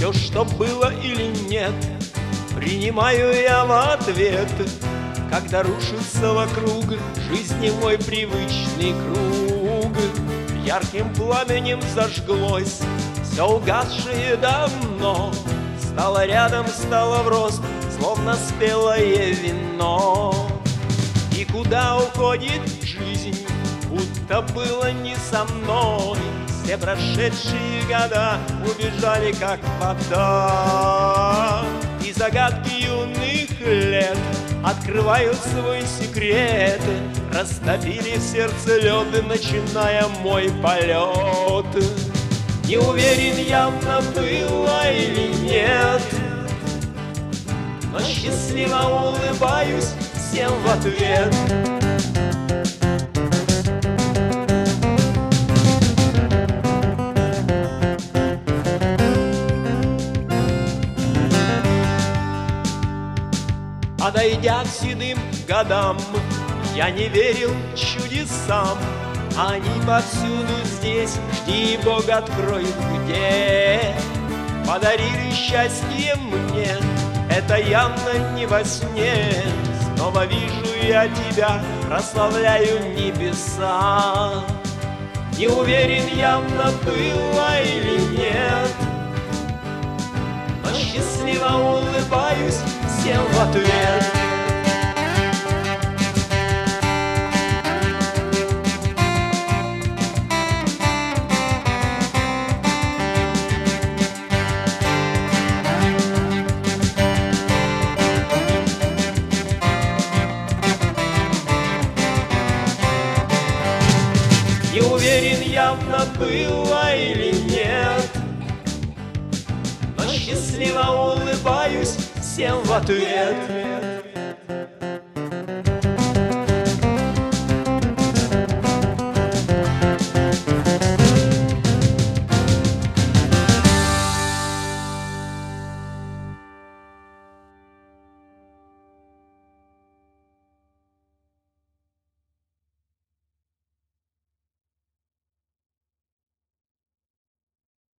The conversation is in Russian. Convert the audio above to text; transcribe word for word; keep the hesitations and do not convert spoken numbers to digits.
все, что было или нет, принимаю я в ответ. Когда рушится вокруг жизни мой привычный круг, ярким пламенем зажглось все угасшее давно. Стало рядом, стало в рост, словно спелое вино. И куда уходит жизнь, будто было не со мной. Все прошедшие года убежали, как вода. И загадки юных лет открывают свой секрет. Растопили в сердце лед, начиная мой полет. Не уверен, явно было или нет, но счастливо улыбаюсь всем в ответ. Подойдя к седым годам, я не верил чудесам. Они повсюду здесь, жди, Бог откроет где. Подарили счастье мне, это явно не во сне. Снова вижу я тебя, прославляю небеса. Не уверен, явно было или нет, но счастливо улыбаюсь всем в ответ. Не уверен, явно было или нет, но счастливо улыбаюсь всем в ответ.